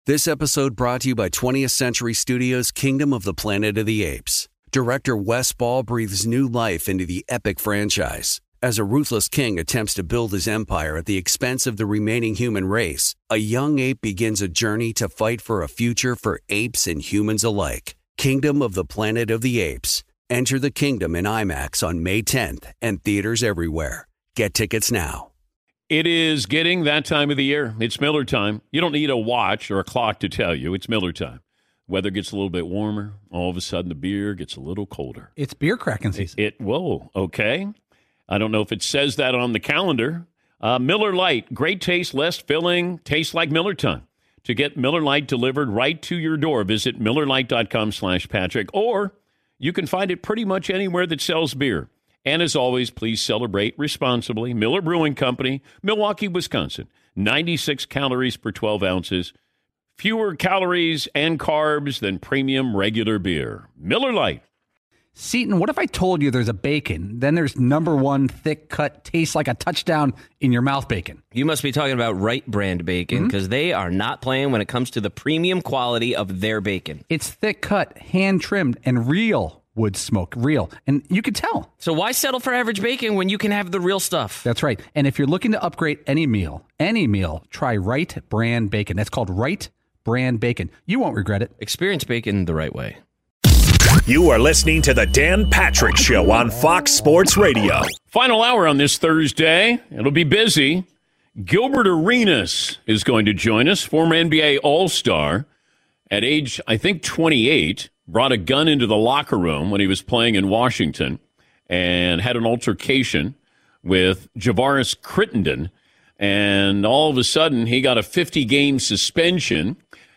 This episode brought to you by 20th Century Studios' Kingdom of the Planet of the Apes. Director Wes Ball breathes new life into the epic franchise. As a ruthless king attempts to build his empire at the expense of the remaining human race, a young ape begins a journey to fight for a future for apes and humans alike. Kingdom of the Planet of the Apes. Enter the kingdom in IMAX on May 10th and theaters everywhere. Get tickets now. It is getting that time of the year. It's Miller time. You don't need a watch or a clock to tell you. It's Miller time. Weather gets a little bit warmer. All of a sudden, the beer gets a little colder. It's beer cracking season. Whoa, okay. I don't know if it says that on the calendar. Miller Lite, great taste, less filling, tastes like Miller time. To get Miller Lite delivered right to your door, visit MillerLite.com/Patrick, or you can find it pretty much anywhere that sells beer. And as always, please celebrate responsibly. Miller Brewing Company, Milwaukee, Wisconsin. 96 calories per 12 ounces. Fewer calories and carbs than premium regular beer. Miller Lite. Seton, what if I told you there's a bacon, then there's number one thick cut, tastes like a touchdown in your mouth bacon? You must be talking about Wright brand bacon, because they are not playing when it comes to the premium quality of their bacon. It's thick cut, hand trimmed, and real wood smoke, real. And you can tell. So why settle for average bacon when you can have the real stuff? That's right. And if you're looking to upgrade any meal, try Wright brand bacon. That's called Wright brand bacon. You won't regret it. Experience bacon the right way. You are listening to the Dan Patrick Show on Fox Sports Radio. Final hour on this Thursday. It'll be busy. Gilbert Arenas is going to join us, former NBA All-Star. At age, I think, 28, brought a gun into the locker room when he was playing in Washington and had an altercation with Javaris Crittenden. And all of a sudden, he got a 50-game suspension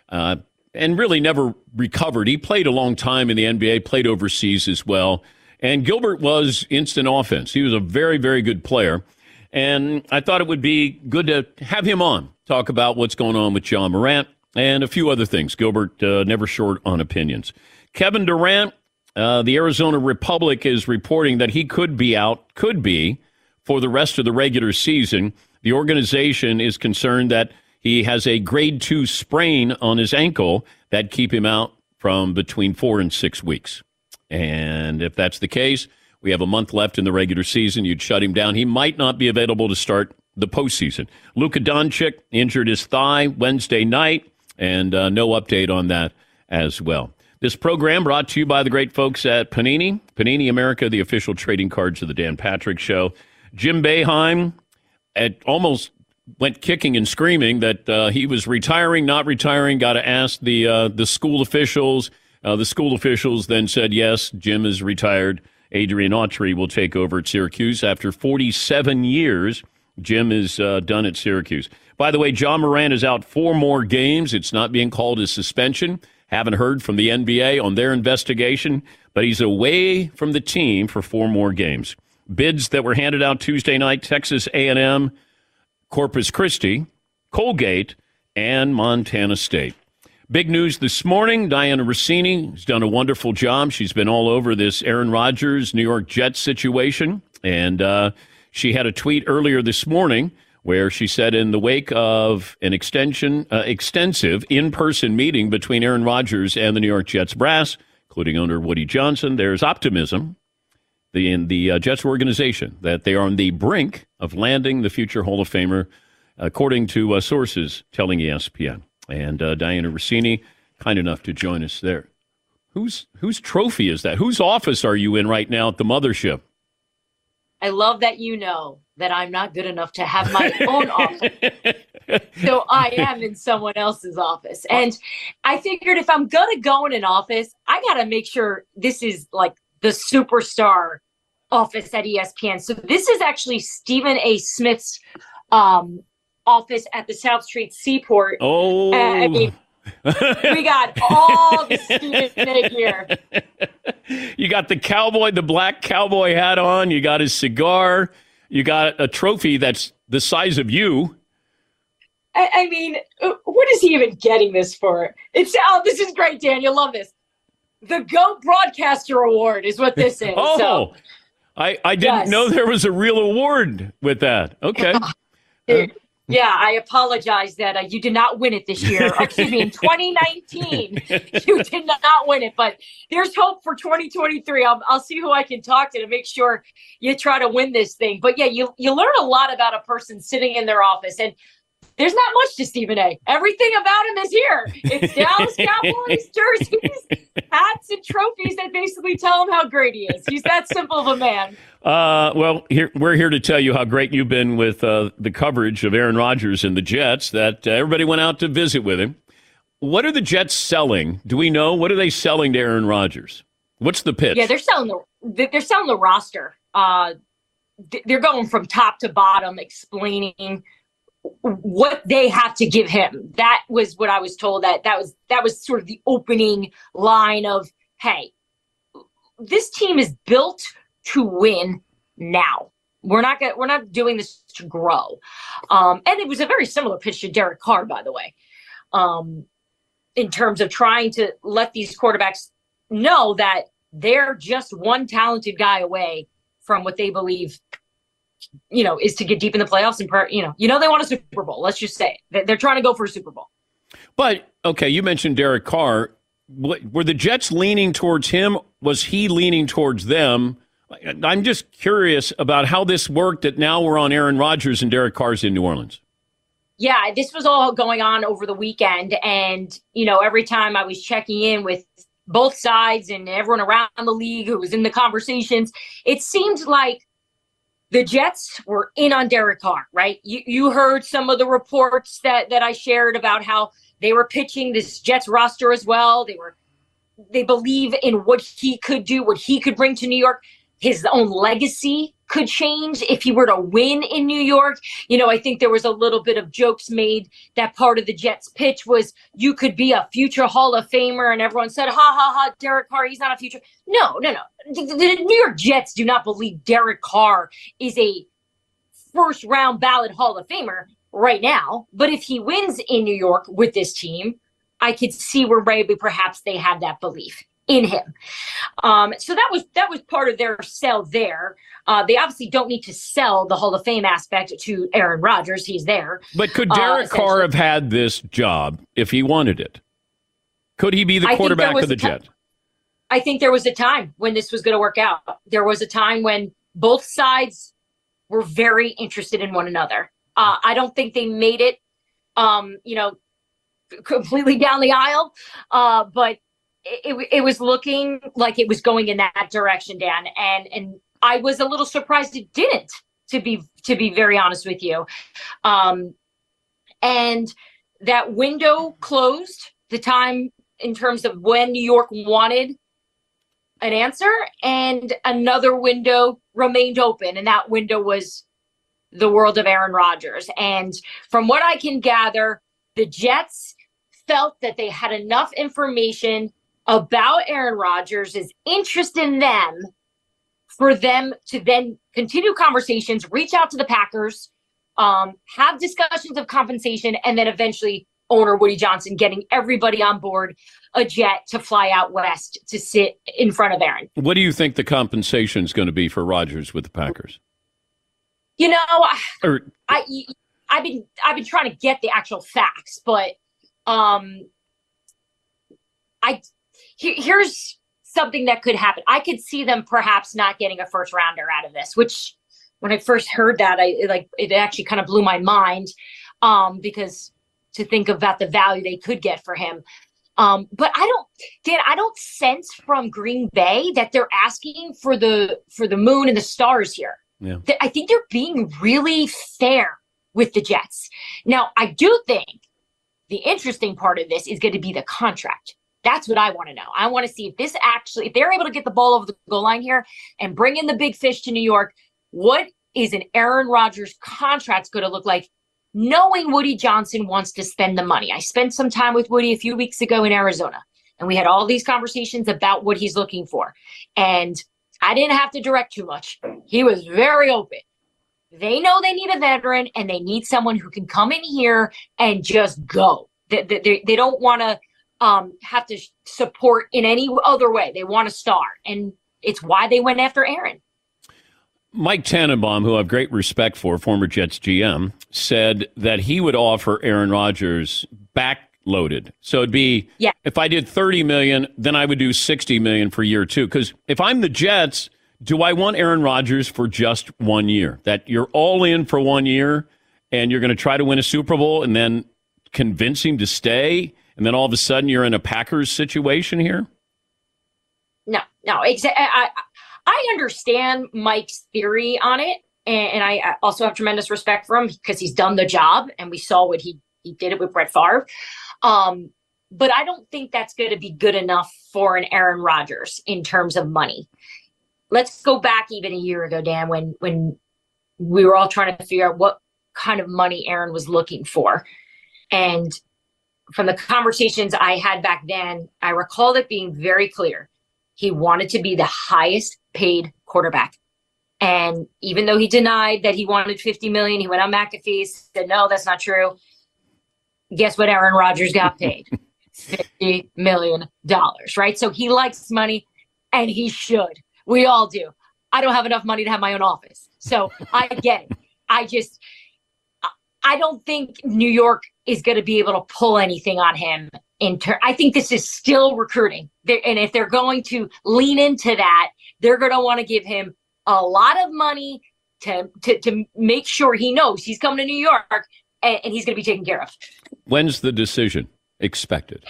and really never recovered. He played a long time in the NBA, played overseas as well. And Gilbert was instant offense. He was a very, very good player. And I thought it would be good to have him on, talk about what's going on with Ja Morant and a few other things. Gilbert never short on opinions. Kevin Durant, the Arizona Republic is reporting that he could be for the rest of the regular season. The organization is concerned that he has a grade 2 sprain on his ankle that keep him out from between 4 and 6 weeks. And if that's the case, we have a month left in the regular season. You'd shut him down. He might not be available to start the postseason. Luka Doncic injured his thigh Wednesday night, and no update on that as well. This program brought to you by the great folks at Panini. Panini America, the official trading cards of the Dan Patrick Show. Jim Boeheim almost went kicking and screaming that he was retiring, not retiring, got to ask the school officials. The school officials then said, yes, Jim is retired. Adrian Autry will take over at Syracuse. After 47 years, Jim is done at Syracuse. By the way, Ja Morant is out 4 more games. It's not being called a suspension. Haven't heard from the NBA on their investigation, but he's away from the team for 4 more games. Bids that were handed out Tuesday night, Texas A&M, Corpus Christi, Colgate, and Montana State. Big news this morning, Diana Rossini has done a wonderful job. She's been all over this Aaron Rodgers, New York Jets situation, and she had a tweet earlier this morning where she said in the wake of an extensive in-person meeting between Aaron Rodgers and the New York Jets brass, including owner Woody Johnson, there's optimism in the Jets organization that they are on the brink of landing the future Hall of Famer, according to sources telling ESPN. And Diana Rossini, kind enough to join us there. Whose trophy is that? Whose office are you in right now at the mothership? I love that you know that I'm not good enough to have my own office. So I am in someone else's office. And I figured if I'm going to go in an office, I got to make sure this is like the superstar office at ESPN. So this is actually Stephen A. Smith's office at the South Street Seaport. Oh, I mean, we got all the Stephen A. gear. You got the black cowboy hat on. You got his cigar. You got a trophy that's the size of you. I mean, what is he even getting this for? This is great, Dan. You'll love this. The GOAT Broadcaster Award is what this is. Oh, so, I didn't know there was a real award with that. Okay. Yeah, I apologize that you did not win it this year. Excuse me, in 2019, you did not win it. But there's hope for 2023. I'll see who I can talk to make sure you try to win this thing. But yeah, you learn a lot about a person sitting in their office. And there's not much to Stephen A. Everything about him is here. It's Dallas Cowboys jerseys, hats, and trophies that basically tell him how great he is. He's that simple of a man. Well, we're here to tell you how great you've been with the coverage of Aaron Rodgers and the Jets, that everybody went out to visit with him. What are the Jets selling? Do we know? What are they selling to Aaron Rodgers? What's the pitch? Yeah, they're selling the roster. They're going from top to bottom, explaining what they have to give him. That was what I was told. That was sort of the opening line of, hey, this team is built to win now. We're not doing this to grow. And it was a very similar pitch to Derek Carr, by the way, in terms of trying to let these quarterbacks know that they're just one talented guy away from what they believe is to get deep in the playoffs and, they want a Super Bowl. Let's just say they're trying to go for a Super Bowl. But, okay, you mentioned Derek Carr. Were the Jets leaning towards him? Was he leaning towards them? I'm just curious about how this worked, that now we're on Aaron Rodgers and Derek Carr's in New Orleans. Yeah, this was all going on over the weekend. And, every time I was checking in with both sides and everyone around the league who was in the conversations, it seemed like the Jets were in on Derek Carr, right? You heard some of the reports that I shared about how they were pitching this Jets roster as well. They believe in what he could do, what he could bring to New York. His own legacy could change if he were to win in New York. I think there was a little bit of jokes made that part of the Jets pitch was you could be a future Hall of Famer, and everyone said, ha, ha, ha, Derek Carr, he's not a future. No. The New York Jets do not believe Derek Carr is a first-round ballot Hall of Famer right now. But if he wins in New York with this team, I could see where maybe perhaps they have that belief in him. So that was part of their sell there. They obviously don't need to sell the Hall of Fame aspect to Aaron Rodgers. He's there. But could Derek Carr have had this job if he wanted it? Could he be the quarterback of the Jets? I think there was a time when this was going to work out. There was a time when both sides were very interested in one another. I don't think they made it, completely down the aisle, but it was looking like it was going in that direction, Dan. And I was a little surprised it didn't, to be very honest with you. And that window closed, the time in terms of when New York wanted an answer, and another window remained open. And that window was the world of Aaron Rodgers. And from what I can gather, the Jets felt that they had enough information about Aaron Rodgers' interest in them for them to then continue conversations, reach out to the Packers, have discussions of compensation, and then eventually owner Woody Johnson getting everybody on board a jet to fly out west to sit in front of Aaron. What do you think the compensation is going to be for Rodgers with the Packers? I've been trying to get the actual facts, but here's something that could happen. I could see them perhaps not getting a first rounder out of this, which when I first heard that, it actually kind of blew my mind, because to think about the value they could get for him. But I don't sense from Green Bay that they're asking for the moon and the stars here. Yeah. I think they're being really fair with the Jets. Now, I do think the interesting part of this is going to be the contract. That's what I want to know. I want to see if they're able to get the ball over the goal line here and bring in the big fish to New York, what is an Aaron Rodgers contract going to look like, knowing Woody Johnson wants to spend the money? I spent some time with Woody a few weeks ago in Arizona, and we had all these conversations about what he's looking for. And I didn't have to direct too much. He was very open. They know they need a veteran, and they need someone who can come in here and just go. They don't want to have to support in any other way. They want a star, and it's why they went after Aaron. Mike Tannenbaum, who I have great respect for, former Jets GM, said that he would offer Aaron Rodgers backloaded. So it'd be, if I did $30 million, then I would do $60 million for year two. Because if I'm the Jets, do I want Aaron Rodgers for just 1 year? That you're all in for 1 year and you're going to try to win a Super Bowl and then convince him to stay, and then all of a sudden you're in a Packers situation here? No. I understand Mike's theory on it, and I also have tremendous respect for him because he's done the job, and we saw what he did it with Brett Favre. But I don't think that's going to be good enough for an Aaron Rodgers in terms of money. Let's go back even a year ago, Dan, when we were all trying to figure out what kind of money Aaron was looking for. And from the conversations I had back then, I recall it being very clear. He wanted to be the highest paid quarterback. And even though he denied that he wanted $50 million, he went on McAfee, said, no, that's not true. Guess what Aaron Rodgers got paid? $50 million, right? So he likes money, and he should. We all do. I don't have enough money to have my own office. So I get it. I don't think New York is going to be able to pull anything on him. I think this is still recruiting. And if they're going to lean into that, they're going to want to give him a lot of money to make sure he knows he's coming to New York and he's going to be taken care of. When's the decision expected?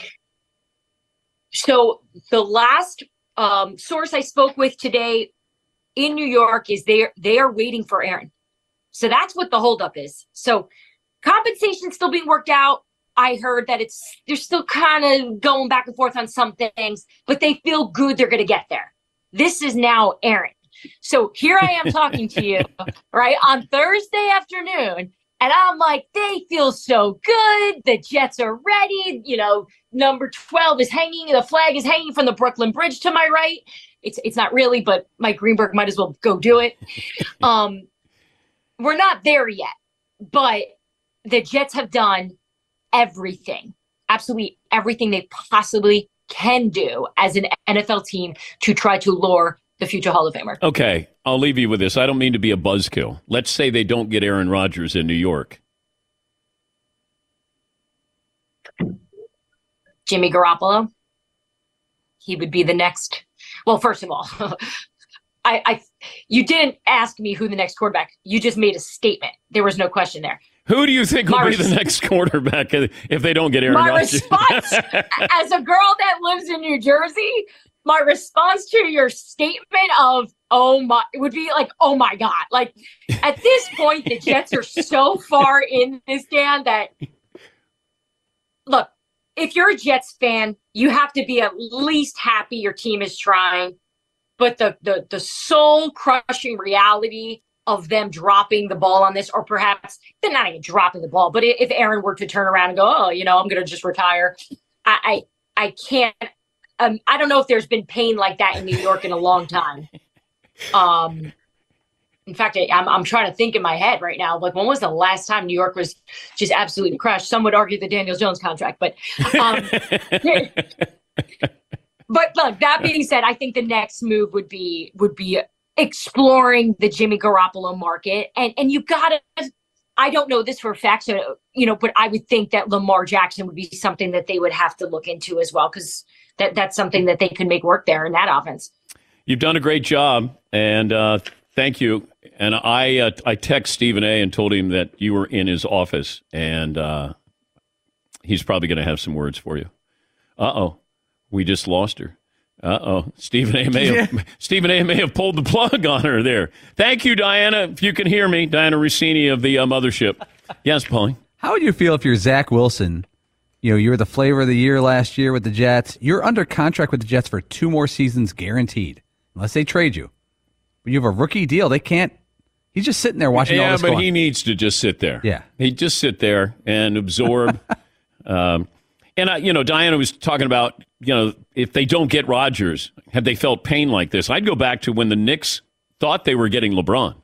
So the last source I spoke with today in New York is they are waiting for Aaron. So that's what the holdup is. So compensation's still being worked out. I heard that they're still kind of going back and forth on some things, but they feel good they're going to get there. This is now Aaron. So here I am talking to you, right, on Thursday afternoon, and I'm like, they feel so good. The Jets are ready. You know, number 12 is hanging. The flag is hanging from the Brooklyn Bridge to my right. It's not really, but Mike Greenberg might as well go do it. We're not there yet, but the Jets have done everything, absolutely everything they possibly can do as an NFL team to try to lure the future Hall of Famer. Okay, I'll leave you with this. I don't mean to be a buzzkill. Let's say they don't get Aaron Rodgers in New York. Jimmy Garoppolo. He would be the next. Well, first of all, you didn't ask me who the next quarterback. You just made a statement. There was no question there. Who do you think will be the next quarterback if they don't get Aaron Rodgers? My response, as a girl that lives in New Jersey, my response to your statement of would be like, oh my God. Like, at this point, the Jets are so far in this, Dan, that look, if you're a Jets fan, you have to be at least happy your team is trying. But the soul-crushing reality of them dropping the ball on this, or perhaps they're not even dropping the ball, but if Aaron were to turn around and go, I'm going to just retire, I can't. I don't know if there's been pain like that in New York in a long time. In fact, I'm trying to think in my head right now, like, when was the last time New York was just absolutely crushed? Some would argue the Daniel Jones contract, but but look, that being said, I think the next move would be exploring the Jimmy Garoppolo market. And you gotta, I don't know this for a fact, so, but I would think that Lamar Jackson would be something that they would have to look into as well, because that's something that they could make work there in that offense. You've done a great job, and thank you. And I text Stephen A. and told him that you were in his office, and he's probably going to have some words for you. Uh-oh. We just lost her. Uh-oh. Stephen A. may have pulled the plug on her there. Thank you, Diana. If you can hear me, Diana Rossini of the Mothership. Yes, Paulie? How would you feel if you're Zach Wilson? You were the flavor of the year last year with the Jets. You're under contract with the Jets for 2 more seasons guaranteed, unless they trade you. But you have a rookie deal. They can't. He's just sitting there watching all this go on. He needs to just sit there. Yeah. He'd just sit there and absorb. And, Diana was talking about, if they don't get Rodgers, have they felt pain like this? I'd go back to when the Knicks thought they were getting LeBron.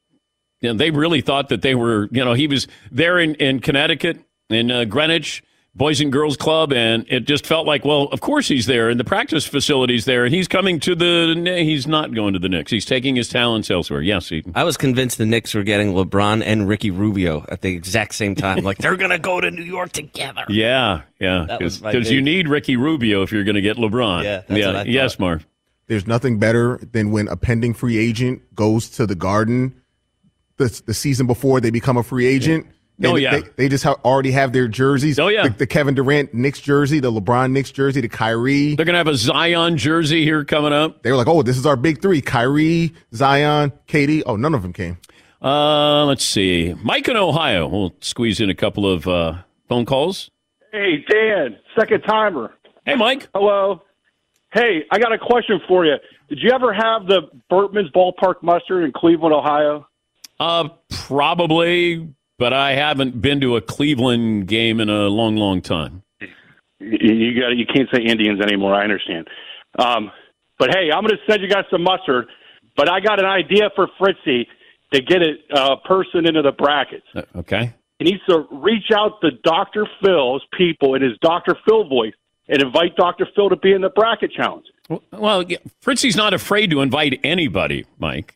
They really thought that they were, he was there in Connecticut, in Greenwich, Boys and Girls Club, and it just felt like, well, of course he's there, and the practice facility's there, and he's coming to he's not going to the Knicks. He's taking his talents elsewhere. Yes, Eden. I was convinced the Knicks were getting LeBron and Ricky Rubio at the exact same time. Like, they're going to go to New York together. Yeah. Because you need Ricky Rubio if you're going to get LeBron. Yeah, that's what I thought. Yes, Marv. There's nothing better than when a pending free agent goes to the Garden the season before they become a free agent. They just already have their jerseys. Oh, yeah. The Kevin Durant Knicks jersey, the LeBron Knicks jersey, the Kyrie. They're going to have a Zion jersey here coming up. They were like, oh, this is our big three. Kyrie, Zion, KD. Oh, none of them came. Let's see. Mike in Ohio. We'll squeeze in a couple of phone calls. Hey, Dan, second timer. Hey, Mike. Hello. Hey, I got a question for you. Did you ever have the Bertman's Ballpark Mustard in Cleveland, Ohio? Probably. But I haven't been to a Cleveland game in a long, long time. You can't say Indians anymore. I understand. But hey, I'm going to send you guys some mustard. But I got an idea for Fritzy to get a person into the brackets. Okay. He needs to reach out to Dr. Phil's people in his Dr. Phil voice and invite Dr. Phil to be in the bracket challenge. Well, Fritzy's not afraid to invite anybody, Mike.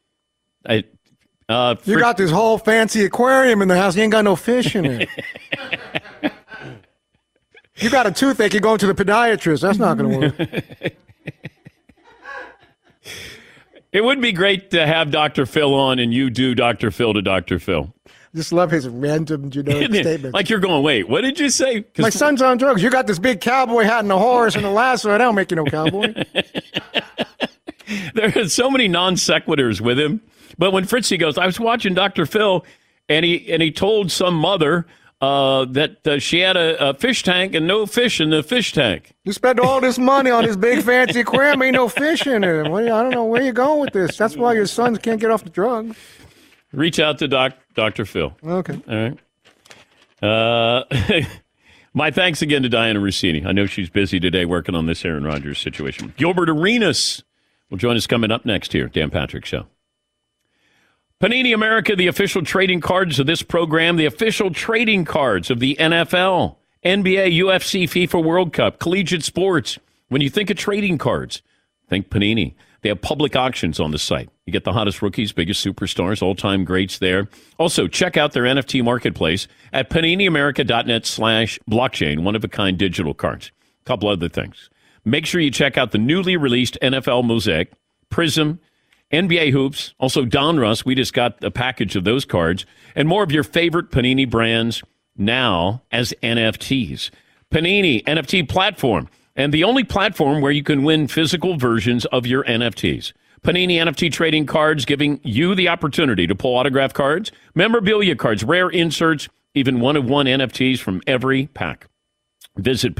You got this whole fancy aquarium in the house. You ain't got no fish in it. You got a toothache. You're going to the podiatrist. That's not going to work. It would be great to have Dr. Phil on and you do Dr. Phil to Dr. Phil. Just love his random generic statements. Like you're going, wait, what did you say? My son's on drugs. You got this big cowboy hat and a horse and a lasso. I don't make you no cowboy. There are so many non sequiturs with him. But when Fritzy goes, I was watching Dr. Phil, and he told some mother that she had a fish tank and no fish in the fish tank. You spent all this money on this big fancy aquarium, ain't no fish in it. I don't know where you're going with this. That's why your sons can't get off the drugs. Reach out to Dr. Phil. Okay. All right. My thanks again to Diana Rossini. I know she's busy today working on this Aaron Rodgers situation. Gilbert Arenas will join us coming up next here. Dan Patrick Show. Panini America, the official trading cards of this program, the official trading cards of the NFL, NBA, UFC, FIFA World Cup, collegiate sports. When you think of trading cards, think Panini. They have public auctions on the site. You get the hottest rookies, biggest superstars, all-time greats there. Also, check out their NFT marketplace at paniniamerica.net/blockchain, one-of-a-kind digital cards. A couple other things. Make sure you check out the newly released NFL Mosaic, Prism, NBA Hoops, also Donruss. We just got a package of those cards, and more of your favorite Panini brands now as NFTs. Panini NFT platform, and the only platform where you can win physical versions of your NFTs. Panini NFT trading cards, giving you the opportunity to pull autograph cards, memorabilia cards, rare inserts, even one-of-one NFTs from every pack. Visit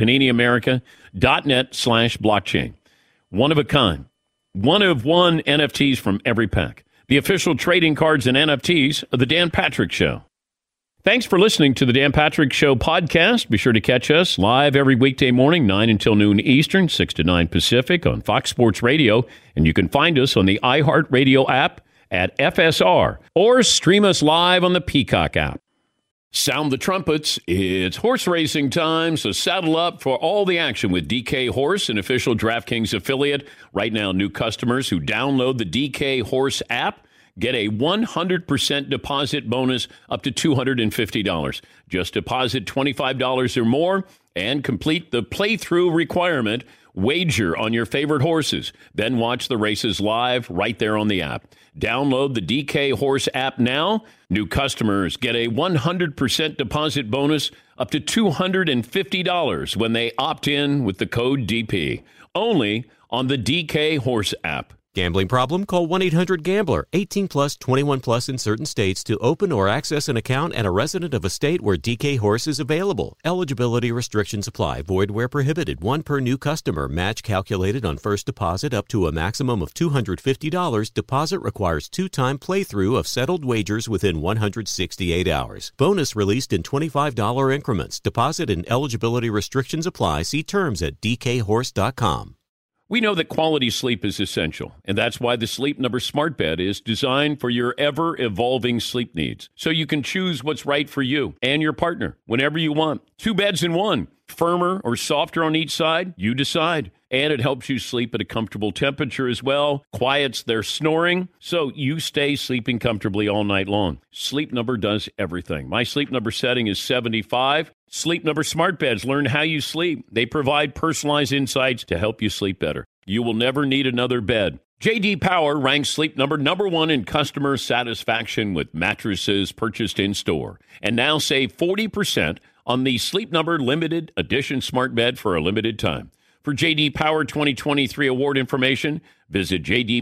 paniniamerica.net/blockchain. One of a kind. One-of-one NFTs from every pack. The official trading cards and NFTs of The Dan Patrick Show. Thanks for listening to The Dan Patrick Show podcast. Be sure to catch us live every weekday morning, 9 until noon Eastern, 6 to 9 Pacific on Fox Sports Radio. And you can find us on the iHeartRadio app at FSR or stream us live on the Peacock app. Sound the trumpets. It's horse racing time, so saddle up for all the action with DK Horse, an official DraftKings affiliate. Right now, new customers who download the DK Horse app get a 100% deposit bonus up to $250. Just deposit $25 or more and complete the playthrough requirement. Wager on your favorite horses. Then watch the races live right there on the app. Download the DK Horse app now. New customers get a 100% deposit bonus up to $250 when they opt in with the code DP. Only on the DK Horse app. Gambling problem? Call 1-800-GAMBLER. 18 plus, 21 plus in certain states to open or access an account and a resident of a state where DK Horse is available. Eligibility restrictions apply. Void where prohibited. One per new customer. Match calculated on first deposit up to a maximum of $250. Deposit requires 2-time playthrough of settled wagers within 168 hours. Bonus released in $25 increments. Deposit and eligibility restrictions apply. See terms at dkhorse.com. We know that quality sleep is essential, and that's why the Sleep Number Smart Bed is designed for your ever-evolving sleep needs, so you can choose what's right for you and your partner whenever you want. 2 beds in one, firmer or softer on each side, you decide. And it helps you sleep at a comfortable temperature as well, quiets their snoring, so you stay sleeping comfortably all night long. Sleep Number does everything. My Sleep Number setting is 75. Sleep Number Smart Beds learn how you sleep. They provide personalized insights to help you sleep better. You will never need another bed. J.D. Power ranks Sleep Number #1 in customer satisfaction with mattresses purchased in-store. And now save 40% on the Sleep Number Limited Edition Smart Bed for a limited time. For J.D. Power 2023 award information, visit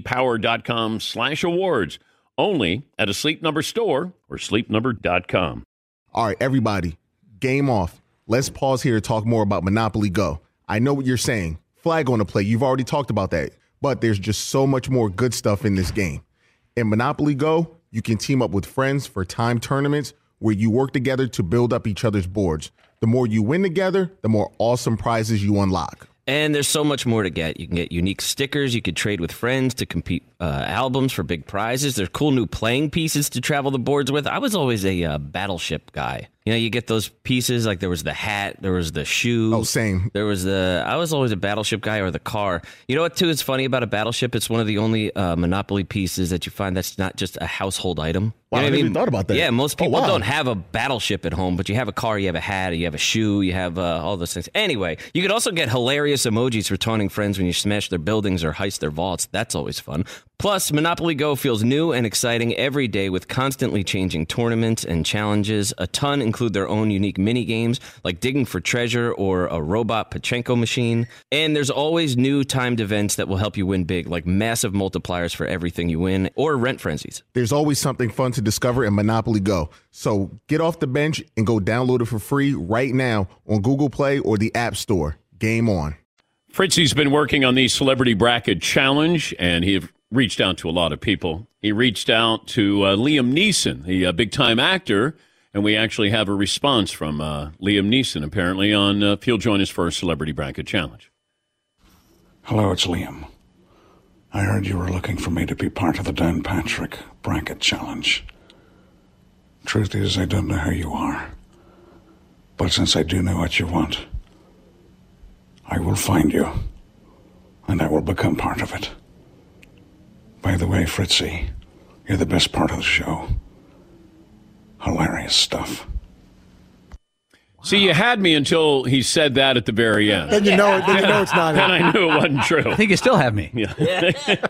jdpower.com/awards. Only at a Sleep Number store or sleepnumber.com. All right, everybody, game off. Let's pause here to talk more about Monopoly Go. I know what you're saying. Flag on the play. You've already talked about that. But there's just so much more good stuff in this game. In Monopoly Go, you can team up with friends for timed tournaments where you work together to build up each other's boards. The more you win together, the more awesome prizes you unlock. And there's so much more to get. You can get unique stickers. You could trade with friends to compete albums for big prizes. There's cool new playing pieces to travel the boards with. I was always a battleship guy. You know, you get those pieces, like there was the hat, there was the shoe. Oh, same. I was always a battleship guy, or the car. You know what, too, is funny about a battleship? It's one of the only Monopoly pieces that you find that's not just a household item. Wow, You know I never even thought about that. Yeah, most people wow. don't have a battleship at home, but you have a car, you have a hat, you have a shoe, you have all those things. Anyway, you could also get hilarious emojis for taunting friends when you smash their buildings or heist their vaults. That's always fun. Plus, Monopoly Go feels new and exciting every day with constantly changing tournaments and challenges. A ton include their own unique mini games, like digging for treasure or a robot Pachinko machine. And there's always new timed events that will help you win big, like massive multipliers for everything you win, or rent frenzies. There's always something fun to discover in Monopoly Go. So get off the bench and go download it for free right now on Google Play or the App Store. Game on. Fritzy's been working on the Celebrity Bracket Challenge, and he reached out to a lot of people. He reached out to Liam Neeson, the big-time actor, and we actually have a response from Liam Neeson, apparently, on if he'll join us for a Celebrity Bracket Challenge. Hello, it's Liam. I heard you were looking for me to be part of the Dan Patrick Bracket Challenge. Truth is, I don't know who you are. But since I do know what you want, I will find you, and I will become part of it. By the way, Fritzy, you're the best part of the show. Hilarious stuff. See, you had me until he said that at the very end. Then you know it's not. And I knew it wasn't true. I think you still have me. Yeah.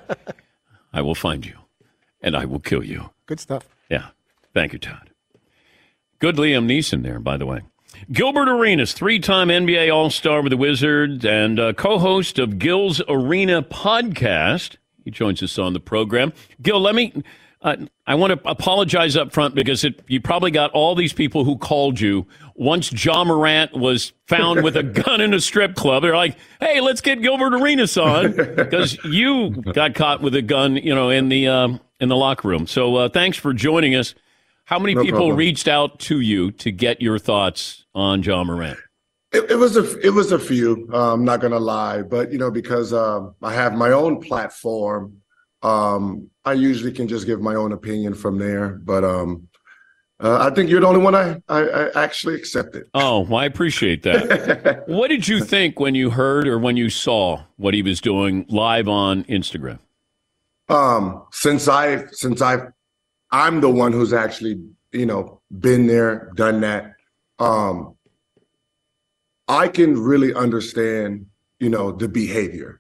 I will find you, and I will kill you. Good stuff. Yeah. Thank you, Todd. Good Liam Neeson there, by the way. Gilbert Arenas, 3-time NBA All-Star with the Wizards and co-host of Gil's Arena podcast. He joins us on the program. Gil, I want to apologize up front because you probably got all these people who called you once Ja Morant was found with a gun in a strip club. They're like, hey, let's get Gilbert Arenas on because you got caught with a gun, in the locker room. So thanks for joining us. How many people reached out to you to get your thoughts on Ja Morant? It was a few. I'm not gonna lie, but because I have my own platform, I usually can just give my own opinion from there. But I think you're the only one I actually accepted. Oh, well, I appreciate that. What did you think when you heard or when you saw what he was doing live on Instagram? Since I'm the one who's actually been there, done that. I can really understand, the behavior.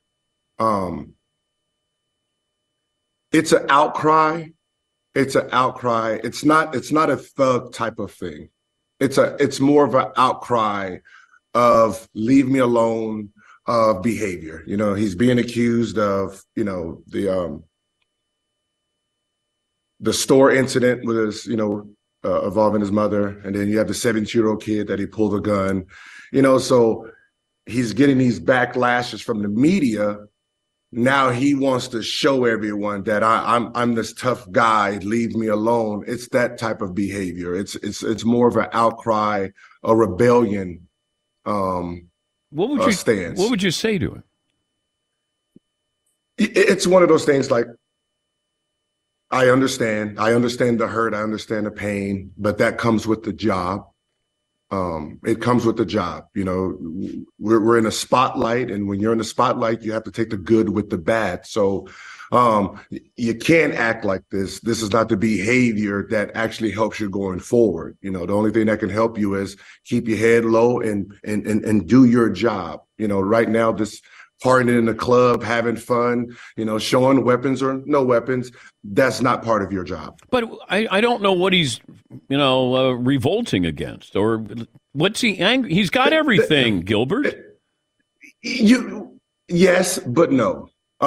It's an outcry. It's not a thug type of thing. It's more of an outcry of leave me alone of behavior. He's being accused of, the store incident with his, involving his mother. And then you have the 17-year-old kid that he pulled a gun. So he's getting these backlashes from the media. Now he wants to show everyone that I'm this tough guy. Leave me alone. It's that type of behavior. It's more of an outcry, a rebellion. Stance. What would you say to him? It's one of those things like, I understand the hurt, I understand the pain, but that comes with the job. It comes with the job. You know, we're in a spotlight, and when you're in the spotlight, you have to take the good with the bad. So you can't act like this. This is not the behavior that actually helps you going forward. You know, the only thing that can help you is keep your head low and do your job. You know, right now, this partying in the club, having fun, you know, showing weapons or no weapons, that's not part of your job. But I don't know what he's, revolting against, or what's he angry? He's got everything, Gilbert. Yes, but no.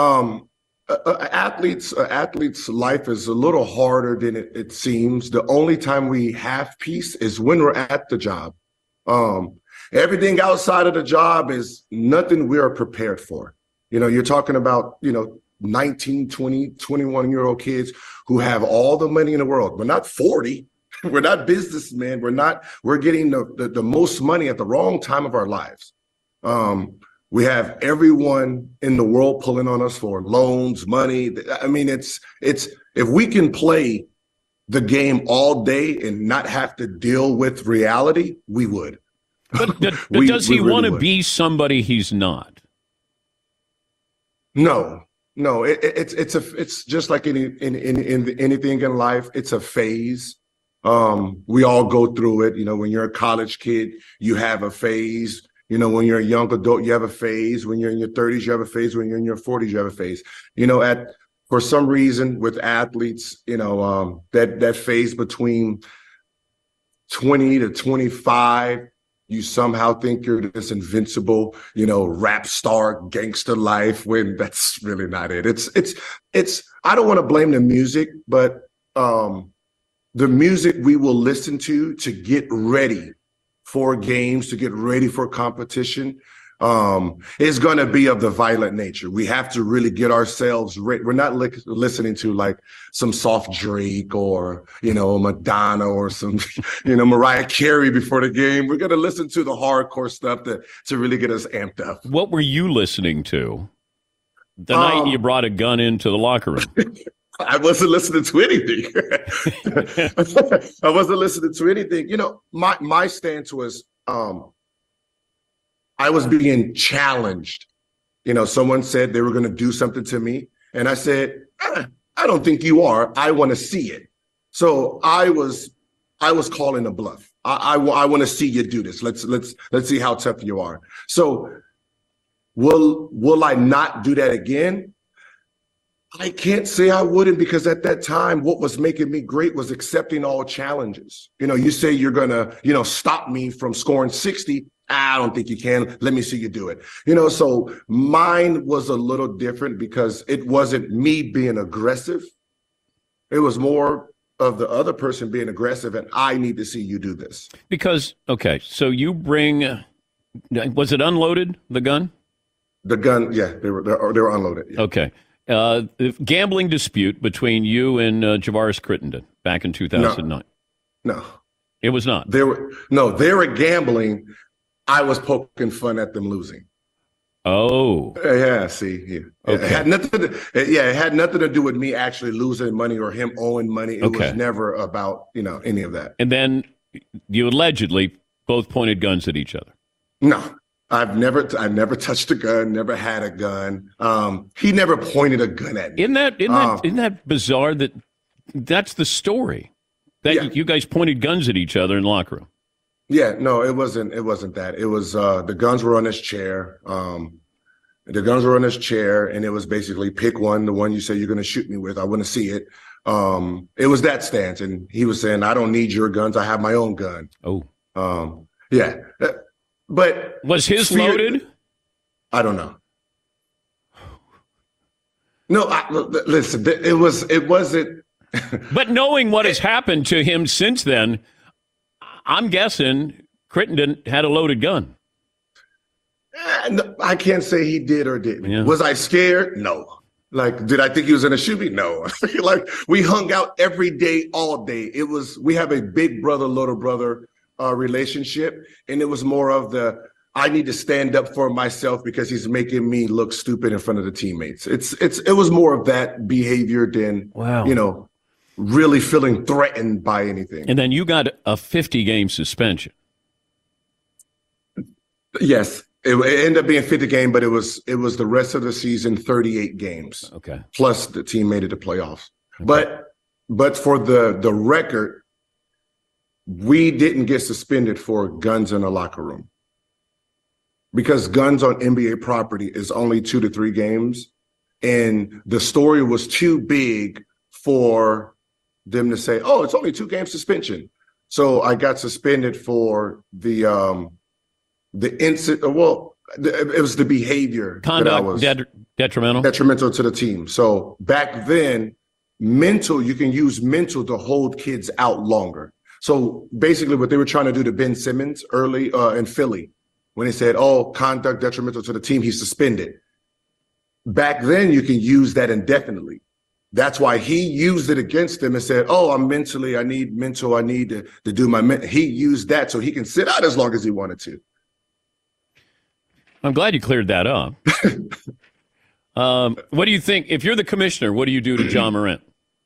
Athlete's life is a little harder than it seems. The only time we have peace is when we're at the job. Everything outside of the job is nothing we are prepared for. You know, you're talking about, 19, 20, 21-year-old kids who have all the money in the world. We're not 40. We're not businessmen. We're getting the most money at the wrong time of our lives. We have everyone in the world pulling on us for loans, money. I mean, it's if we can play the game all day and not have to deal with reality, we would. But does he want to be somebody he's not? No. It's just like anything in life. It's a phase. We all go through it. You know, when you're a college kid, you have a phase. You know, when you're a young adult, you have a phase. When you're in your 30s, you have a phase. When you're in your 40s, you have a phase. You know, for some reason with athletes, that phase between 20 to 25. You somehow think you're this invincible, rap star gangster life, when that's really not it. It's I don't want to blame the music, but the music we will listen to get ready for games, to get ready for competition, is going to be of the violent nature. We have to really get ourselves ready. We're not listening to like some soft Drake or, Madonna or some, Mariah Carey before the game. We're going to listen to the hardcore stuff to really get us amped up. What were you listening to the night you brought a gun into the locker room? I wasn't listening to anything. I wasn't listening to anything. My stance was, I was being challenged. Someone said they were going to do something to me. And I said, I don't think you are. I want to see it. So I was calling a bluff. I want to see you do this. Let's see how tough you are. So will I not do that again? I can't say I wouldn't, because at that time, what was making me great was accepting all challenges. You say you're going to, stop me from scoring 60. I don't think you can. Let me see you do it. So mine was a little different because it wasn't me being aggressive. It was more of the other person being aggressive, and I need to see you do this. Because, okay, so you bring, was it unloaded, the gun? The gun, yeah, they were unloaded. Yeah. Okay. Gambling dispute between you and Javaris Crittenden back in 2009. No. It was not. They were gambling. I was poking fun at them losing. Oh. Yeah, see. Yeah. Okay. It had nothing to do with me actually losing money or him owing money. It was never about, any of that. And then you allegedly both pointed guns at each other. No. I never touched a gun, never had a gun. He never pointed a gun at me. Isn't that bizarre that's the story? That you guys pointed guns at each other in the locker room. Yeah, no, it wasn't that. It was the guns were on his chair. The guns were on his chair, and it was basically pick one, the one you say you're going to shoot me with. I want to see it. It was that stance, and he was saying, "I don't need your guns. I have my own gun." Oh, yeah. But was his loaded? I don't know. No, listen. It wasn't. But knowing what has happened to him since then, I'm guessing Crittenden had a loaded gun. I can't say he did or didn't. Yeah. Was I scared? No. Like, did I think he was going to shoot me? No. Like, we hung out every day, all day. We have a big brother, little brother relationship. And it was more of I need to stand up for myself because he's making me look stupid in front of the teammates. It was more of that behavior than, really feeling threatened by anything. And then you got a 50-game suspension. Yes. It ended up being 50 game, but it was the rest of the season, 38 games. Okay. Plus the team made it to playoffs. Okay. But for the record, we didn't get suspended for guns in the locker room. Because guns on NBA property is only 2 to 3 games. And the story was too big for them to say, oh, it's only 2-game suspension. So I got suspended for the incident. Well, it was the behavior. Conduct detrimental to the team. So back then, you can use mental to hold kids out longer. So basically what they were trying to do to Ben Simmons early in Philly, when they said, oh, conduct detrimental to the team, he's suspended. Back then, you can use that indefinitely. That's why he used it against them and said, oh, I need to do my he used that so he can sit out as long as he wanted to. I'm glad you cleared that up. What do you think? If you're the commissioner, what do you do to John Morant?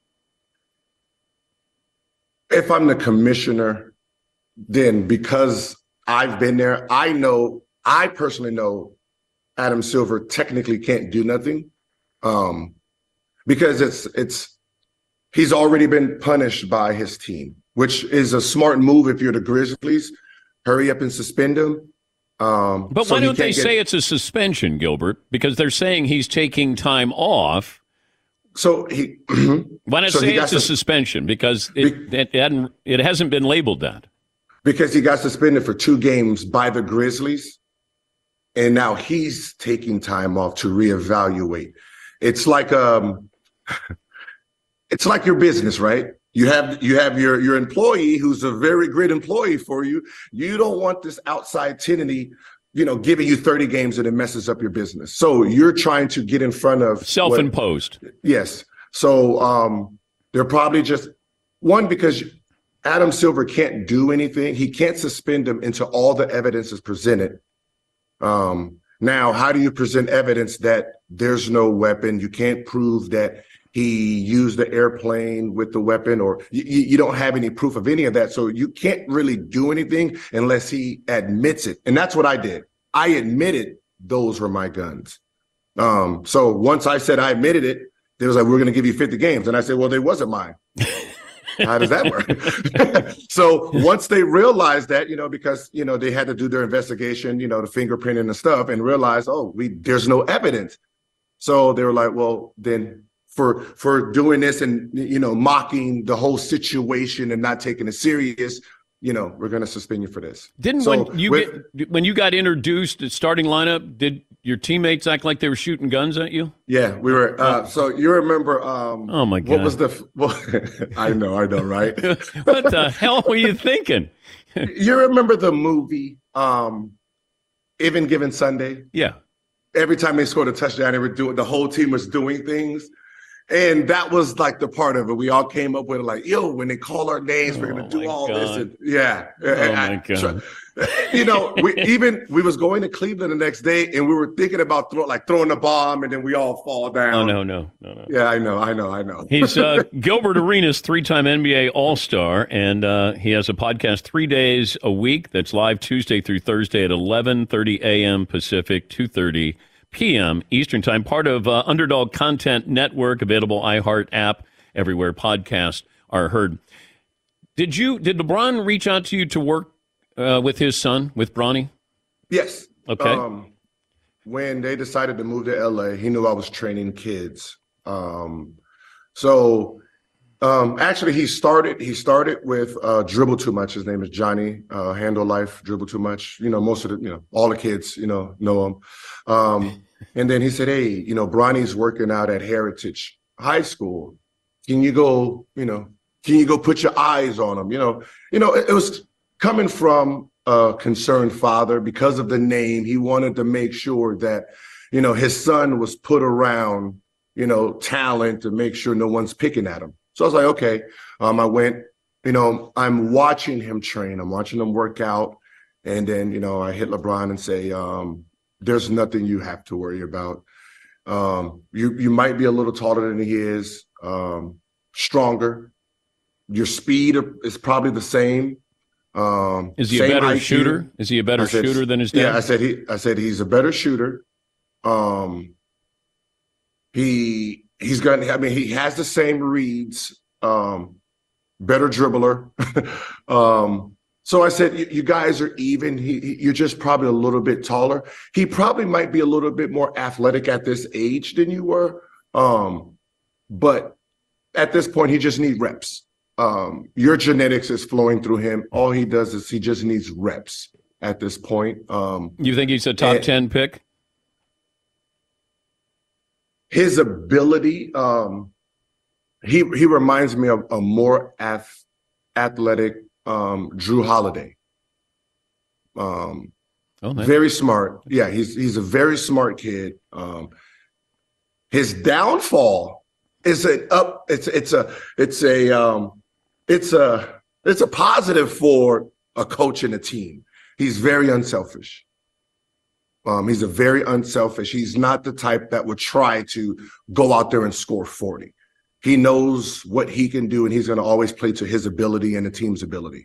If I'm the commissioner, then because I've been there, I personally know Adam Silver technically can't do nothing. Because he's already been punished by his team, which is a smart move if you're the Grizzlies. Hurry up and suspend him. But why don't they say it's a suspension, Gilbert? Because they're saying he's taking time off. So why not say it's a suspension? Because it hasn't been labeled that. Because he got suspended for 2 games by the Grizzlies, and now he's taking time off to reevaluate. It's like your business, right? You have your employee who's a very great employee for you. You don't want this outside entity, giving you 30 games and it messes up your business. So you're trying to get in front of self-imposed. Yes. So they're probably just because Adam Silver can't do anything. He can't suspend him until all the evidence is presented. Now, how do you present evidence that there's no weapon? You can't prove that he used the airplane with the weapon, or you don't have any proof of any of that. So you can't really do anything unless he admits it. And that's what I did. I admitted those were my guns. So once I said I admitted it, they was like, we're going to give you 50 games. And I said, well, they wasn't mine. How does that work? So once they realized that, because, they had to do their investigation, the fingerprinting and stuff, and realized, there's no evidence. So they were like, well, then for doing this and, mocking the whole situation and not taking it serious, we're going to suspend you for this. When you got introduced at starting lineup, did your teammates act like they were shooting guns at you? Yeah, we were. So you remember? Oh my God! What was the? I know, right? What the hell were you thinking? You remember the movie, Even Given Sunday? Yeah. Every time they scored a touchdown, the whole team was doing things. And that was like the part of it. We all came up with it like, when they call our names, we're going to do all this. And, yeah. Oh, my God. We was going to Cleveland the next day, and we were thinking about throwing the bomb, and then we all fall down. Oh, no. Yeah, I know. He's Gilbert Arenas, 3-time NBA All-Star, and he has a podcast 3 days a week that's live Tuesday through Thursday at 11:30 a.m. Pacific, 2:30 p.m. Eastern Time, part of Underdog Content Network, available iHeart app, everywhere podcasts are heard. Did LeBron reach out to you to work with his son, with Bronny? Yes. Okay. When they decided to move to LA, he knew I was training kids. Actually, he started with Dribble Too Much. His name is Johnny, Handle Life, Dribble Too Much. Most of all the kids, know him. And then he said, hey, Bronny's working out at Heritage High School. Can you go put your eyes on him? It was coming from a concerned father because of the name. He wanted to make sure that, his son was put around, talent to make sure no one's picking at him. So I was like, okay. I went, I'm watching him train. I'm watching him work out. And then, I hit LeBron and say, there's nothing you have to worry about. You might be a little taller than he is, stronger. Your speed is probably the same. Is he a better shooter? Is he a better shooter than his dad? Yeah, I said he's a better shooter. He has the same reads, better dribbler. So I said, you guys are even. You're just probably a little bit taller. He probably might be a little bit more athletic at this age than you were. But at this point, he just needs reps. Your genetics is flowing through him. All he does is he just needs reps at this point. You think he's a top 10 pick? His ability, he reminds me of a more athletic Drew Holiday. Very smart. Yeah, he's a very smart kid. His downfall is it's a positive for a coach and a team. He's very unselfish. He's He's not the type that would try to go out there and score 40. He knows what he can do, and he's going to always play to his ability and the team's ability.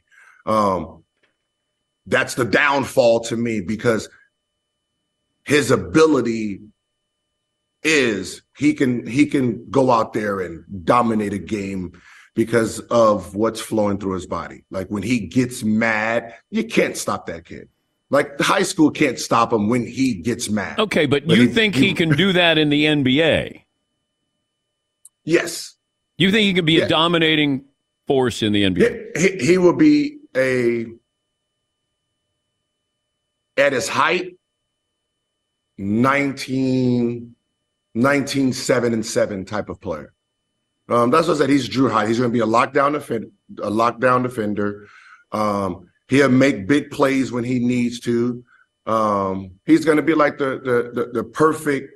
That's the downfall to me, because his ability is he can go out there and dominate a game because of what's flowing through his body. Like when he gets mad, you can't stop that kid. Like high school can't stop him when he gets mad. Okay, but you think he can do that in the NBA? Yes. You think he could be a dominating force in the NBA? He will be at his height, 7 type of player. That's what I said. He's Drew Holiday. He's going to be a lockdown defender. He'll make big plays when he needs to. He's going to be like the perfect,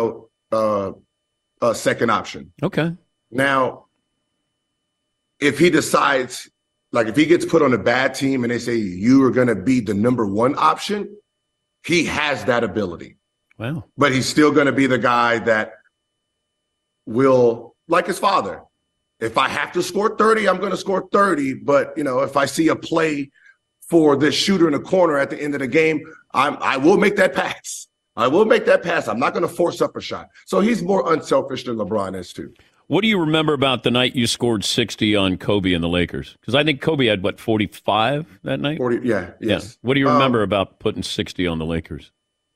second option. Okay. Now, if he decides, like if he gets put on a bad team and they say you are going to be the number one option, he has that ability. Wow. But he's still going to be the guy that will, like his father, if I have to score 30, I'm going to score 30. But, if I see a play for this shooter in the corner at the end of the game, I will make that pass. I'm not going to force up a shot. So he's more unselfish than LeBron is too. What do you remember about the night you scored 60 on Kobe and the Lakers? Because I think Kobe had, 45 that night? 40, yes. Yeah. What do you remember about putting 60 on the Lakers?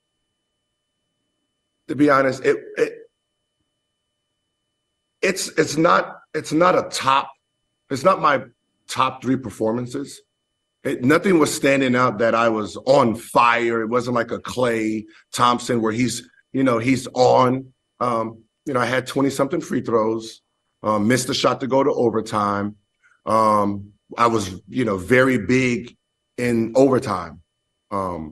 To be honest, it's not my top 3 performances. Nothing was standing out that I was on fire. It wasn't like a Klay Thompson where he's on. I had 20-something free throws, missed a shot to go to overtime. I was, very big in overtime. I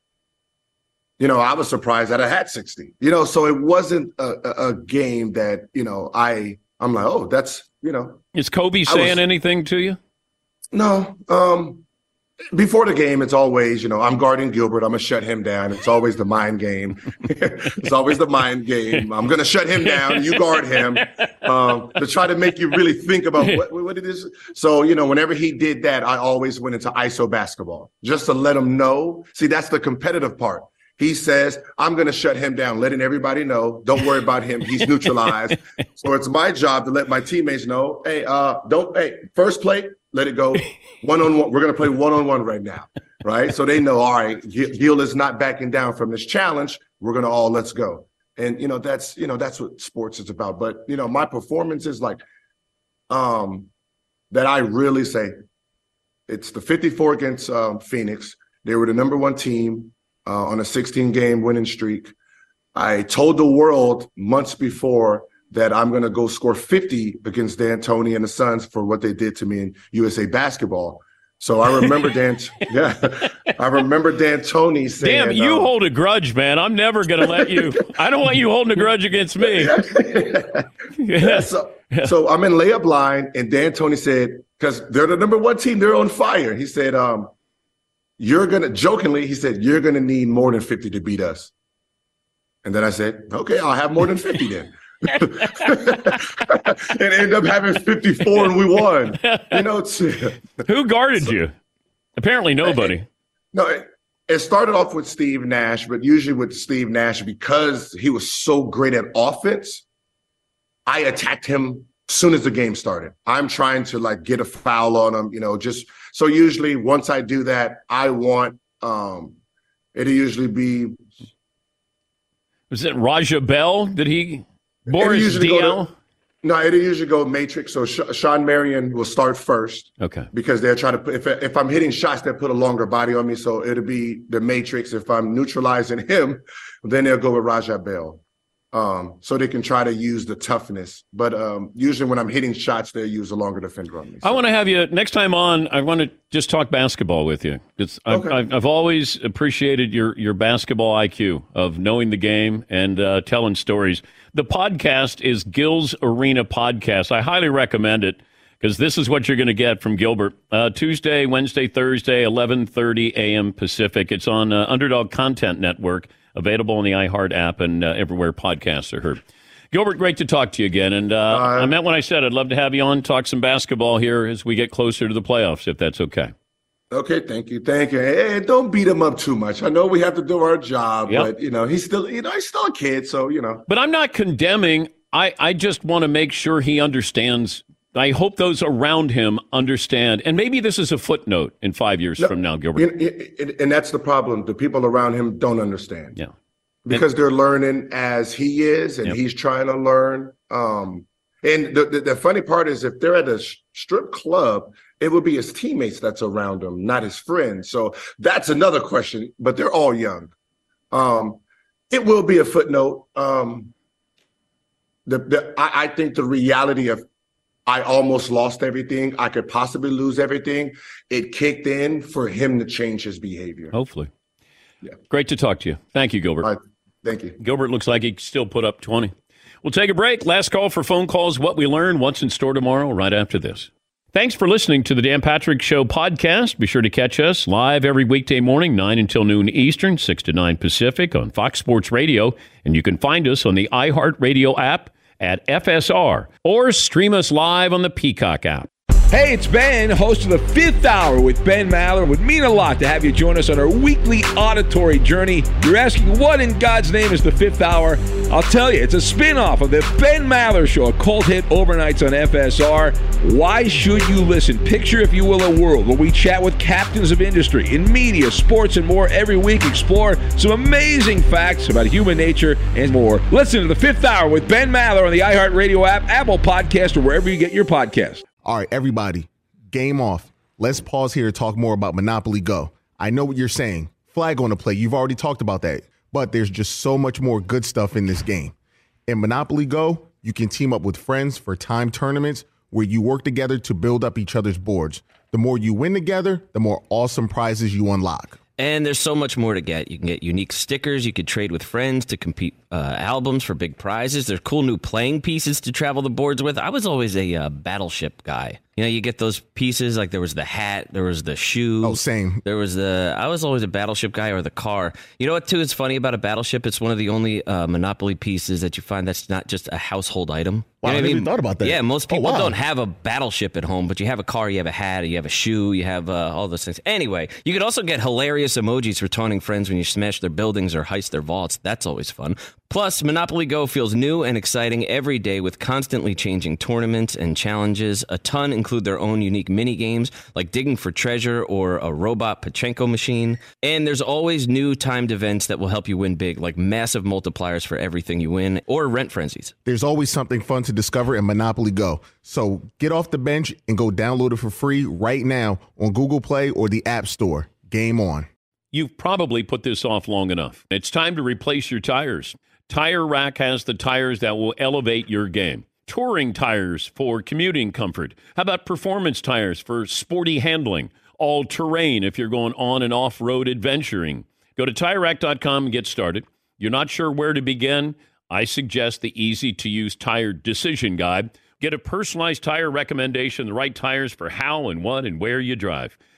was surprised that I had 60. So it wasn't a game that, I'm like, oh, that's, Is Kobe saying anything to you? No. Before the game, it's always, I'm guarding Gilbert. I'm going to shut him down. It's always the mind game. I'm going to shut him down. You guard him to try to make you really think about what it is. So, whenever he did that, I always went into ISO basketball just to let him know. See, that's the competitive part. He says, I'm going to shut him down, letting everybody know. Don't worry about him. He's neutralized. So it's my job to let my teammates know, first play, let it go. One-on-one. We're going to play one-on-one right now, right? So they know, all right, Gil is not backing down from this challenge. We're going to let's go. And, that's what sports is about. But, my performance is like that I really say it's the 54 against Phoenix. They were the number 1 team. On a 16-game winning streak. I told the world months before that I'm going to go score 50 against D'Antoni and the Suns for what they did to me in USA basketball. So I remember I remember D'Antoni saying, "Damn, you hold a grudge, man. I'm never going to let you. I don't want you holding a grudge against me." So I'm in layup line, and D'Antoni said, because they're the number 1 team, they're on fire. He said, jokingly, he said, you're going to need more than 50 to beat us. And then I said, okay, I'll have more than 50 then. And ended up having 54 and we won. Who guarded you? Apparently nobody. No, it started off with Steve Nash, but usually with Steve Nash, because he was so great at offense, I attacked him as soon as the game started. I'm trying to get a foul on him, just so usually once I do that, I want it'll usually be. Was it Raja Bell? Did he? Boris DL? No, it'll usually go matrix. So Sean Marion will start first. Okay. Because they're trying to put, if I'm hitting shots, they'll put a longer body on me. So it'll be the matrix. If I'm neutralizing him, then they'll go with Raja Bell. So they can try to use the toughness. But usually when I'm hitting shots, they'll use a longer defender on me. So. I want to have you, next time on, I want to just talk basketball with you. I've always appreciated your basketball IQ of knowing the game and telling stories. The podcast is Gil's Arena Podcast. I highly recommend it because this is what you're going to get from Gilbert. Tuesday, Wednesday, Thursday, 11:30 a.m. Pacific. It's on Underdog Content Network. Available on the iHeart app and everywhere podcasts are heard. Gilbert, great to talk to you again. And I meant when I said I'd love to have you on, talk some basketball here as we get closer to the playoffs, if that's okay. Okay, thank you. Hey, don't beat him up too much. I know we have to do our job, but, he's still a kid, so, But I'm not condemning. I just want to make sure he understands. I hope those around him understand. And maybe this is a footnote in 5 years from now, Gilbert. And that's the problem. The people around him don't understand. Yeah. Because they're learning as he is, and he's trying to learn. And the funny part is if they're at a strip club, it would be his teammates that's around him, not his friends. So that's another question, but they're all young. It will be a footnote. I think the reality of I almost lost everything. I could possibly lose everything. It kicked in for him to change his behavior. Hopefully. Yeah. Great to talk to you. Thank you, Gilbert. All right. Thank you. Gilbert looks like he can still put up 20. We'll take a break. Last call for phone calls. What we learned, what's in store tomorrow, right after this. Thanks for listening to the Dan Patrick Show podcast. Be sure to catch us live every weekday morning, 9 until noon Eastern, 6 to 9 Pacific on Fox Sports Radio. And you can find us on the iHeartRadio app at FSR or stream us live on the Peacock app. Hey, it's Ben, host of the Fifth Hour with Ben Maller. It would mean a lot to have you join us on our weekly auditory journey. You're asking, what in God's name is the Fifth Hour? I'll tell you, it's a spin-off of the Ben Maller Show, a cult hit overnights on FSR. Why should you listen? Picture, if you will, a world where we chat with captains of industry in media, sports, and more every week. Explore some amazing facts about human nature and more. Listen to the Fifth Hour with Ben Maller on the iHeartRadio app, Apple Podcast, or wherever you get your podcasts. All right, everybody, game off. Let's pause here to talk more about Monopoly Go. I know what you're saying. Flag on the play. You've already talked about that. But there's just so much more good stuff in this game. In Monopoly Go, you can team up with friends for time tournaments where you work together to build up each other's boards. The more you win together, the more awesome prizes you unlock. And there's so much more to get. You can get unique stickers. You could trade with friends to compete albums for big prizes. There's cool new playing pieces to travel the boards with. I was always a Battleship guy. You know, you get those pieces, like there was the hat, there was the shoe. Oh, same. I was always a Battleship guy, or the car. You know what, too, is funny about a Battleship? It's one of the only Monopoly pieces that you find that's not just a household item. Wow, You know I never even thought about that. Yeah, most people wow. don't have a Battleship at home, but you have a car, you have a hat, you have a shoe, you have all those things. Anyway, you could also get hilarious emojis for taunting friends when you smash their buildings or heist their vaults. That's always fun. Plus, Monopoly Go feels new and exciting every day with constantly changing tournaments and challenges. A ton include their own unique mini games like digging for treasure or a robot Pachinko machine. And there's always new timed events that will help you win big, like massive multipliers for everything you win or rent frenzies. There's always something fun to discover in Monopoly Go. So get off the bench and go download it for free right now on Google Play or the App Store. Game on. You've probably put this off long enough. It's time to replace your tires. Tire Rack has the tires that will elevate your game. Touring tires for commuting comfort. How about performance tires for sporty handling? All-terrain if you're going on and off-road adventuring. Go to TireRack.com and get started. You're not sure where to begin? I suggest the easy-to-use tire decision guide. Get a personalized tire recommendation, the right tires for how and what and where you drive.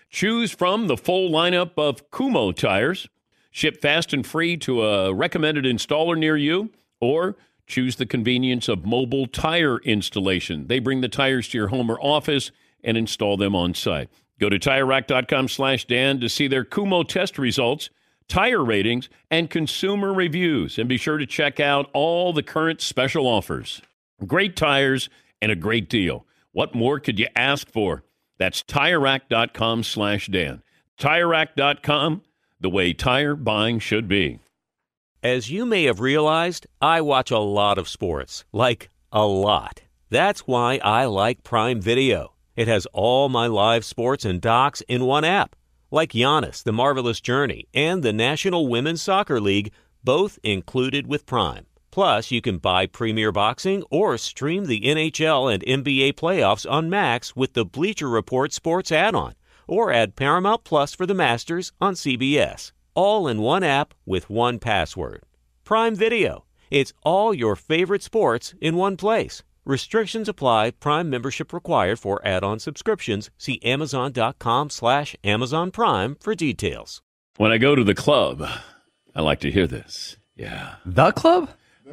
Choose from the full lineup of Kumho tires. Ship fast and free to a recommended installer near you, or choose the convenience of mobile tire installation. They bring the tires to your home or office and install them on site. Go to TireRack.com/Dan to see their Kumho test results, tire ratings, and consumer reviews. And be sure to check out all the current special offers. Great tires and a great deal. What more could you ask for? That's TireRack.com/Dan. TireRack.com, the way tire buying should be. As you may have realized, I watch a lot of sports. Like, a lot. That's why I like Prime Video. It has all my live sports and docs in one app. Like Giannis, The Marvelous Journey, and the National Women's Soccer League, both included with Prime. Plus, you can buy Premier Boxing or stream the NHL and NBA playoffs on Max with the Bleacher Report Sports add-on, or add Paramount Plus for the Masters on CBS. All in one app with one password. Prime Video. It's all your favorite sports in one place. Restrictions apply. Prime membership required for add-on subscriptions. See Amazon.com/Amazon Prime for details. When I go to the club, I like to hear this. Yeah. The club?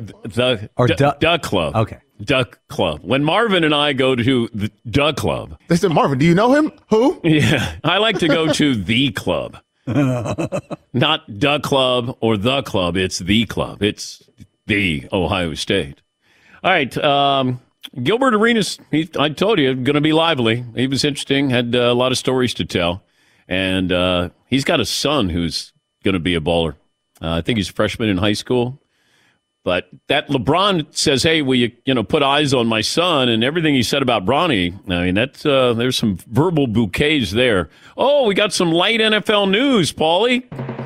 Duck Club. Okay. Duck Club. When Marvin and I go to the Duck Club. They said, Marvin, do you know him? Who? Yeah. I like to go to the club. Not Duck Club or the club. It's the club. It's the Ohio State. All right. Gilbert Arenas, I told you, going to be lively. He was interesting, had a lot of stories to tell. And he's got a son who's going to be a baller. I think he's a freshman in high school. But that LeBron says, hey, will you put eyes on my son? And everything he said about Bronny, I mean, that's there's some verbal bouquets there. Oh, we got some light NFL news, Paulie.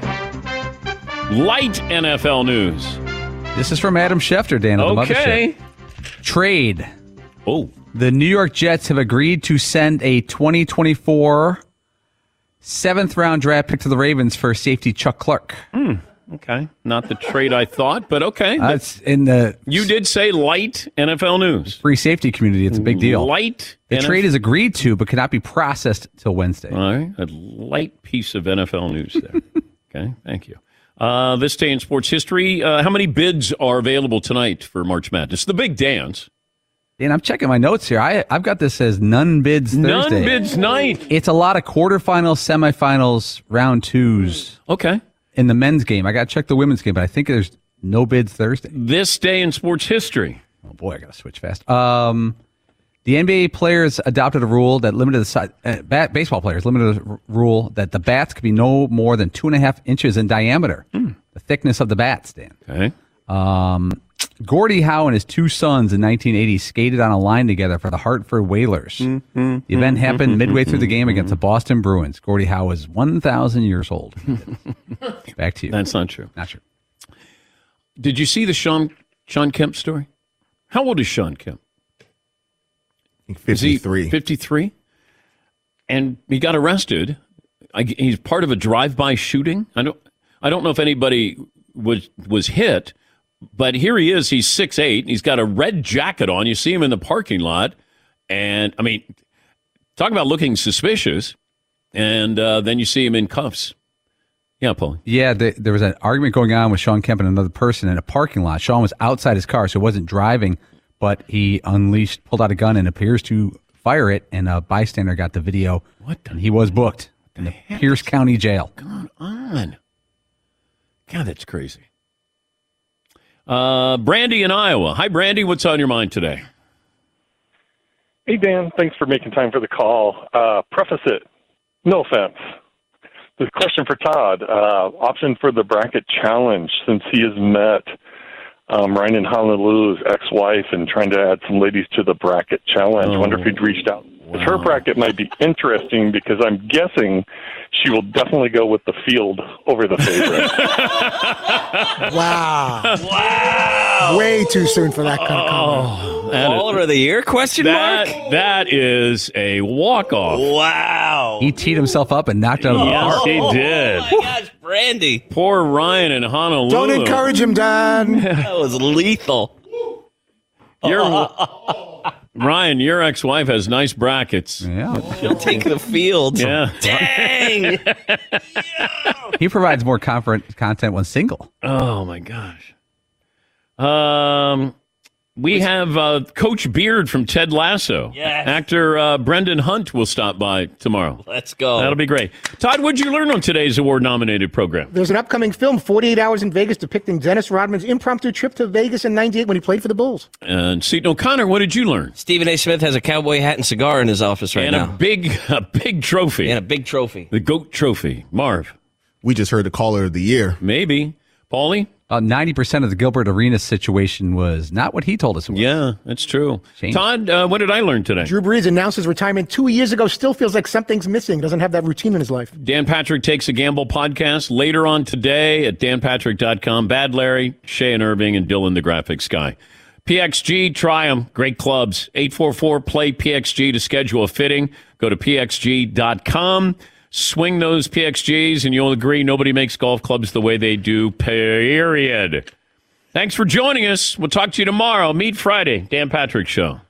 Light NFL news. This is from Adam Schefter, Dan, of the Okay. Mothership. Trade. Oh. The New York Jets have agreed to send a 2024 7th-round draft pick to the Ravens for safety Chuck Clark. Okay. Not the trade I thought, but okay. It's in the... You did say light NFL news. Free safety community. It's a big deal. Light. The trade is agreed to, but cannot be processed till Wednesday. All right. A light piece of NFL news there. Okay. Thank you. This day in sports history, how many bids are available tonight for March Madness? The big dance. Dan, I'm checking my notes here. I've got this as none bids Thursday. None bids night. It's a lot of quarterfinals, semifinals, round twos. Okay. In the men's game. I got to check the women's game, but I think there's no bids Thursday. This day in sports history. Oh, boy, I got to switch fast. The NBA players adopted a rule that limited the size, baseball players limited a rule that the bats could be no more than 2.5 inches in diameter. The thickness of the bats, Dan. Okay. Gordie Howe and his two sons in 1980 skated on a line together for the Hartford Whalers. The event happened midway through the game against the Boston Bruins. Gordie Howe was 1,000 years old. Back to you. That's not true. Not true. Did you see the Sean Kemp story? How old is Sean Kemp? 53. 53? And he got arrested. He's part of a drive-by shooting. I don't know if anybody was hit, but here he is. He's 6'8". He's got a red jacket on. You see him in the parking lot. And, I mean, talk about looking suspicious. And then you see him in cuffs. Yeah, Paul. Yeah, there was an argument going on with Sean Kemp and another person in a parking lot. Sean was outside his car, so he wasn't driving, but he pulled out a gun and appears to fire it, and a bystander got the video. And he was booked in the Pierce County Jail. Going on? God, that's crazy. Brandy in Iowa. Hi, Brandy. What's on your mind today? Hey, Dan. Thanks for making time for the call. Preface it. No offense. The question for Todd. Option for the bracket challenge, since he has met Ryan in Honolulu's ex-wife and trying to add some ladies to the bracket challenge. I wonder if he'd reached out. Wow. Her bracket might be interesting because I'm guessing she will definitely go with the field over the favorite. Wow. Way too soon for that kind of comment. Baller of the year, question mark? That is a walk-off. Wow. He teed himself up and knocked it out of the park. Yes, he did. Oh, my gosh, Brandy. Poor Ryan in Honolulu. Don't encourage him, Don. That was lethal. Ryan, your ex-wife has nice brackets. Yeah. She'll take the field. Yeah. Dang. He provides more content when single. Oh, my gosh. We have Coach Beard from Ted Lasso. Yes. Actor Brendan Hunt will stop by tomorrow. Let's go. That'll be great. Todd, what'd you learn on today's award-nominated program? There's an upcoming film, 48 Hours in Vegas, depicting Dennis Rodman's impromptu trip to Vegas in '98 when he played for the Bulls. And Seton O'Connor, what did you learn? Stephen A. Smith has a cowboy hat and cigar in his office right now. And a big trophy. And a big trophy. The GOAT trophy. Marv. We just heard the caller of the year. Maybe. Paulie? 90% of the Gilbert Arenas situation was not what he told us it was. Yeah, that's true. Changed. Todd, what did I learn today? Drew Brees announced his retirement 2 years ago. Still feels like something's missing. Doesn't have that routine in his life. Dan Patrick Takes a Gamble podcast later on today at danpatrick.com. Bad Larry, Shay and Irving, and Dylan the Graphics Guy. PXG, try them. Great clubs. 844-PLAY-PXG to schedule a fitting. Go to pxg.com. Swing those PXGs, and you'll agree nobody makes golf clubs the way they do, period. Thanks for joining us. We'll talk to you tomorrow. Meet Friday. Dan Patrick Show.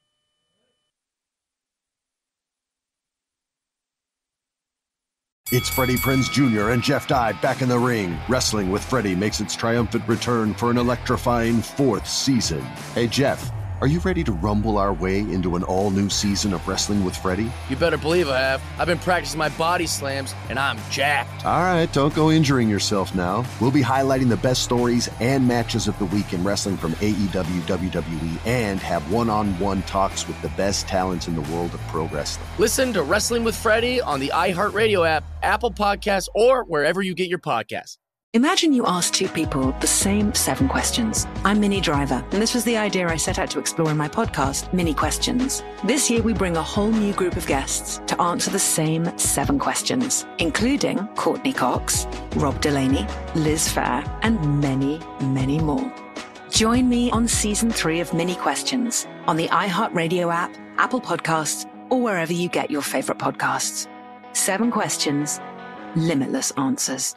It's Freddie Prinze Jr. and Jeff Dye back in the ring. Wrestling with Freddie makes its triumphant return for an electrifying 4th season. Hey, Jeff, are you ready to rumble our way into an all-new season of Wrestling with Freddie? You better believe I have. I've been practicing my body slams, and I'm jacked. All right, don't go injuring yourself now. We'll be highlighting the best stories and matches of the week in wrestling from AEW, WWE, and have one-on-one talks with the best talents in the world of pro wrestling. Listen to Wrestling with Freddie on the iHeartRadio app, Apple Podcasts, or wherever you get your podcasts. Imagine you ask two people the same 7 questions. I'm Minnie Driver, and this was the idea I set out to explore in my podcast, Mini Questions. This year, we bring a whole new group of guests to answer the same 7 questions, including Courtney Cox, Rob Delaney, Liz Phair, and many, many more. Join me on Season 3 of Mini Questions on the iHeartRadio app, Apple Podcasts, or wherever you get your favorite podcasts. 7 questions, limitless answers.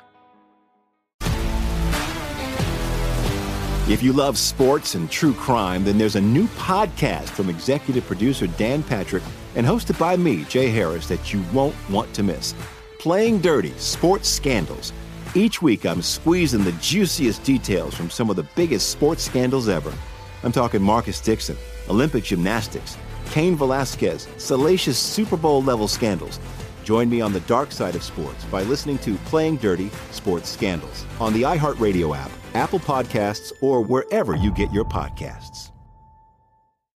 If you love sports and true crime, then there's a new podcast from executive producer Dan Patrick and hosted by me, Jay Harris, that you won't want to miss. Playing Dirty: Sports Scandals. Each week, I'm squeezing the juiciest details from some of the biggest sports scandals ever. I'm talking Marcus Dixon, Olympic gymnastics, Cain Velasquez, salacious Super Bowl-level scandals. Join me on the dark side of sports by listening to Playing Dirty: Sports Scandals on the iHeartRadio app, Apple Podcasts, or wherever you get your podcasts.